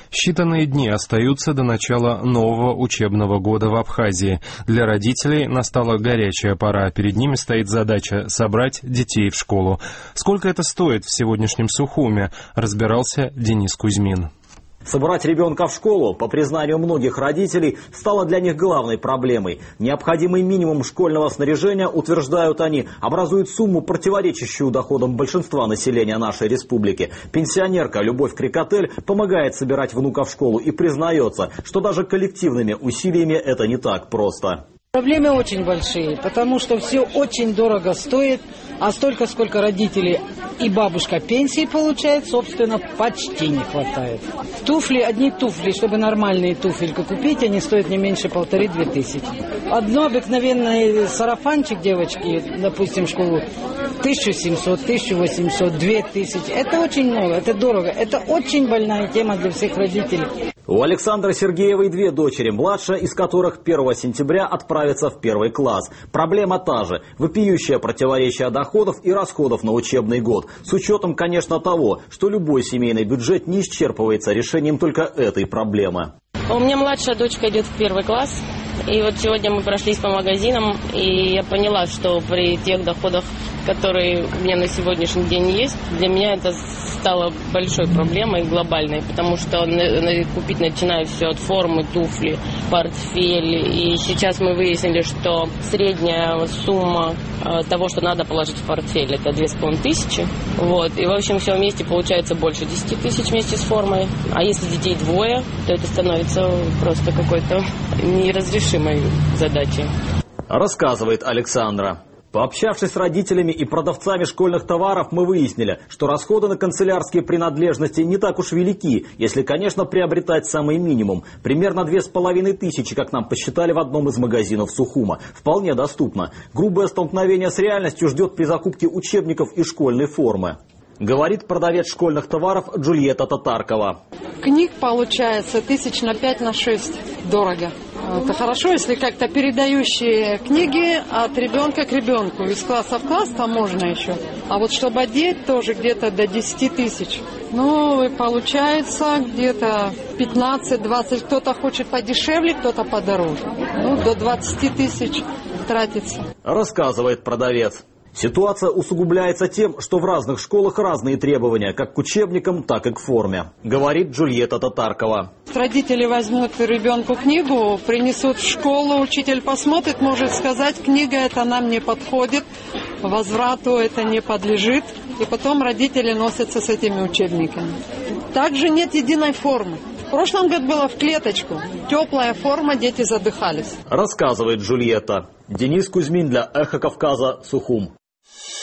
Считанные дни остаются до начала нового учебного года в Абхазии. Для родителей настала горячая пора. Перед ними стоит задача собрать детей в школу. Сколько это стоит в сегодняшнем Сухуме, разбирался Денис Кузьмин. Собрать ребенка в школу, по признанию многих родителей, стало для них главной проблемой. Необходимый минимум школьного снаряжения, утверждают они, образует сумму, противоречащую доходам большинства населения нашей республики. Пенсионерка Любовь Крикотель помогает собирать внука в школу и признается, что даже коллективными усилиями это не так просто. Проблемы очень большие, потому что все очень дорого стоит, а столько, сколько родители и бабушка пенсии получает, собственно, почти не хватает. Туфли, одни туфли, чтобы нормальные туфельки купить, они стоят не меньше 1500-2000. Одно обыкновенный сарафанчик девочки, допустим, в школу, 1700, 1800, 2000. Это очень много, это дорого. Это очень больная тема для всех родителей. У Александры Сергеевой две дочери, младшая из которых 1 сентября отправится в 1 класс. Проблема та же – вопиющее противоречие доходов и расходов на учебный год. С учетом, конечно, того, что любой семейный бюджет не исчерпывается решением только этой проблемы. У меня младшая дочка идет в 1 класс. И вот сегодня мы прошлись по магазинам, и я поняла, что при тех доходах, которые у меня на сегодняшний день есть, для меня это стало большой проблемой, глобальной, потому что купить начинаю все от формы, туфли, портфель. И сейчас мы выяснили, что средняя сумма того, что надо положить в портфель, это 2500. Вот. И в общем все вместе получается больше 10 тысяч вместе с формой. А если детей двое, то это становится просто какой-то неразрешимой задачей. Рассказывает Александра. Пообщавшись с родителями и продавцами школьных товаров, мы выяснили, что расходы на канцелярские принадлежности не так уж велики, если, конечно, приобретать самый минимум. Примерно 2500, как нам посчитали в одном из магазинов Сухума. Вполне доступно. Грубое столкновение с реальностью ждет при закупке учебников и школьной формы. Говорит продавец школьных товаров Джульетта Татаркова. Книг получается 5 на 6 дорого. Это хорошо, если как-то передающие книги от ребенка к ребенку. Из класса в класс там можно еще. А вот чтобы одеть, тоже где-то до 10 тысяч. Ну, и получается где-то 15-20. Кто-то хочет подешевле, кто-то подороже. Ну, до 20 тысяч тратится. Рассказывает продавец. Ситуация усугубляется тем, что в разных школах разные требования, как к учебникам, так и к форме, говорит Джульетта Татаркова. Родители возьмут ребенку книгу, принесут в школу, учитель посмотрит, может сказать, книга эта нам не подходит, возврату это не подлежит, и потом родители носятся с этими учебниками. Также нет единой формы. В прошлом году было в клеточку. Теплая форма, дети задыхались. Рассказывает Джульетта. Денис Кузьмин для Эхо Кавказа, Сухум.